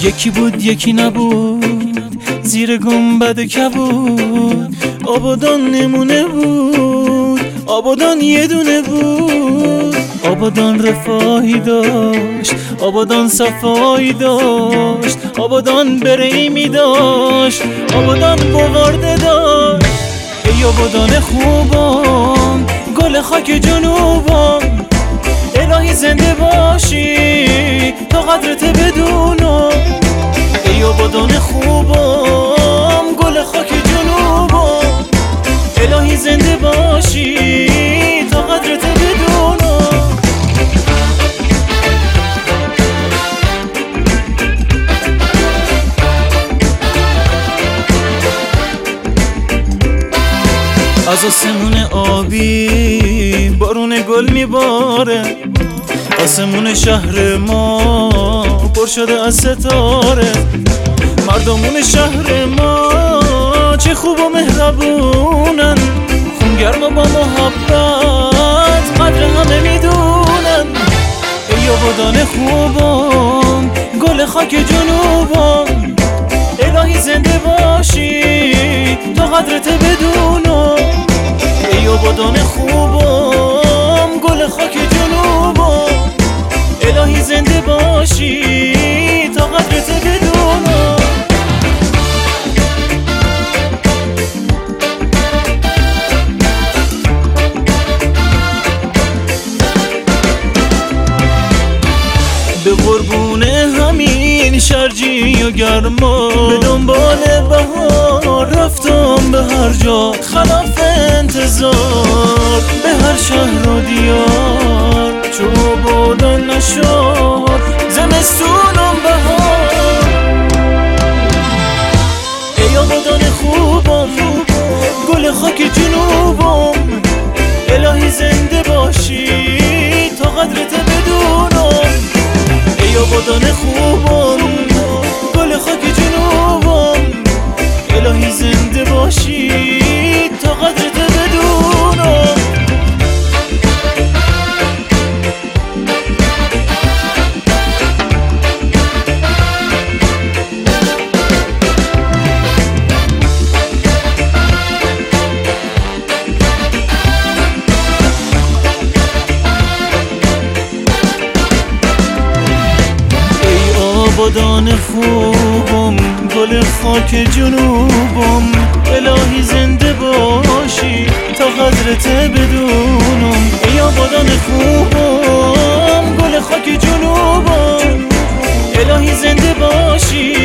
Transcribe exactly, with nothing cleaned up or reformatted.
یکی بود یکی نبود، زیر گنبد کبود. آبادان نمونه بود، آبادان یه دونه بود. آبادان رفاهی داشت، آبادان صفایی داشت. آبادان برهیمی داشت، آبادان بوارده داشت. ای آبادان خوبم، گل خاک جنوبم. الهی زنده باشی تا قدرت بدونم. ای آبادان خوبم، گل خاک جنوبم. الهی زنده باشی تا قدرت بدونم. از آسمون آبی بارون گل میباره. آسمون شهر ما پر شده از ستاره. مردمون شهر ما چه خوب و مهربونن. خونگرم و با محبت قدر همه میدونن. ای آبادان خوبم، گل خاک جنوبم. الهی زنده باشی تا قدرت بدونم. ای آبادان خوبم، گل خاک جنوبم. الهی زنده باشی تا قدرت بدونم. به قربون همین شرجی و گرما، به دنبال بهار رفتم به هر جا. خلاف انتظار به هر شهر و دیار. چو آبادان نشد زمستونم بهار. ای آبادان خوبم، گل خاک جنوبم. الهی زنده باشی تا قدرت بدونم. ای آبادان خوبم، گل خاک جنوبم. الهی زنده باشی تا قدرت بدونم. آبادان خوبم، گل خاک جنوبم. الهی زنده باشی تا قدرت بدونم. ای آبادان خوبم، گل خاک جنوبم. الهی زنده باشی